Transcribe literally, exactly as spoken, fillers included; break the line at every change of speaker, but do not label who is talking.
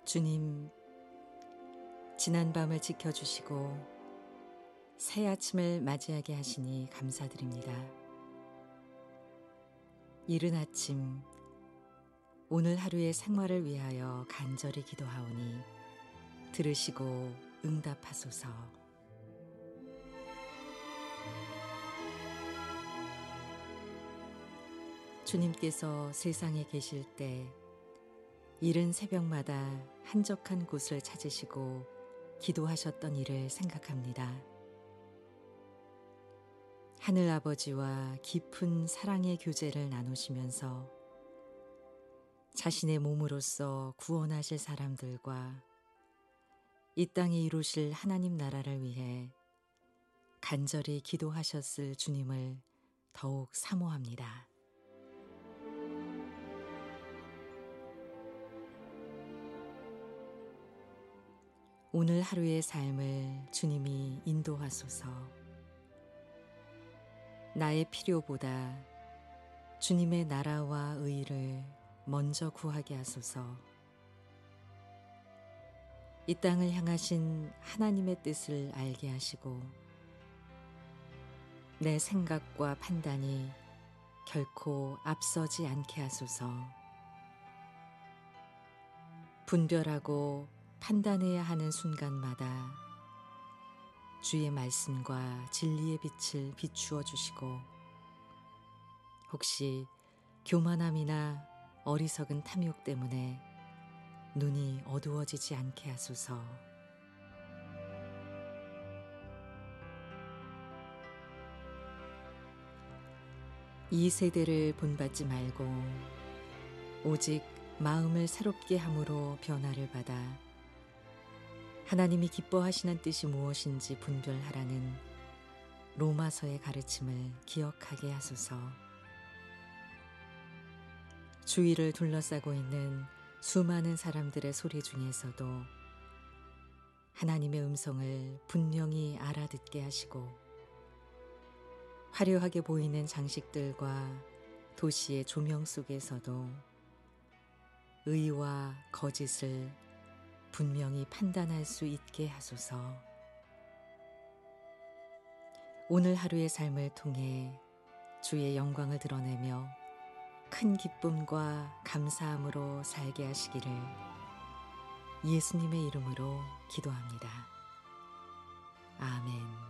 주님, 지난 밤을 지켜주시고 새 아침을 맞이하게 하시니 감사드립니다. 이른 아침, 오늘 하루의 생활을 위하여 간절히 기도하오니 들으시고 응답하소서. 주님께서 세상에 계실 때 이른 새벽마다 한적한 곳을 찾으시고 기도하셨던 일을 생각합니다. 하늘 아버지와 깊은 사랑의 교제를 나누시면서 자신의 몸으로서 구원하실 사람들과 이 땅에 이루실 하나님 나라를 위해 간절히 기도하셨을 주님을 더욱 사모합니다. 오늘 하루의 삶을 주님이 인도하소서. 나의 필요보다 주님의 나라와 의를 먼저 구하게 하소서. 이 땅을 향하신 하나님의 뜻을 알게 하시고 내 생각과 판단이 결코 앞서지 않게 하소서. 분별하고 판단해야 하는 순간마다 주의 말씀과 진리의 빛을 비추어 주시고 혹시 교만함이나 어리석은 탐욕 때문에 눈이 어두워지지 않게 하소서. 이 세대를 본받지 말고 오직 마음을 새롭게 함으로 변화를 받아 하나님이 기뻐하시는 뜻이 무엇인지 분별하라는 로마서의 가르침을 기억하게 하소서. 주위를 둘러싸고 있는 수많은 사람들의 소리 중에서도 하나님의 음성을 분명히 알아듣게 하시고 화려하게 보이는 장식들과 도시의 조명 속에서도 의와 거짓을 분명히 판단할 수 있게 하소서. 오늘 하루의 삶을 통해 주의 영광을 드러내며 큰 기쁨과 감사함으로 살게 하시기를 예수님의 이름으로 기도합니다. 아멘.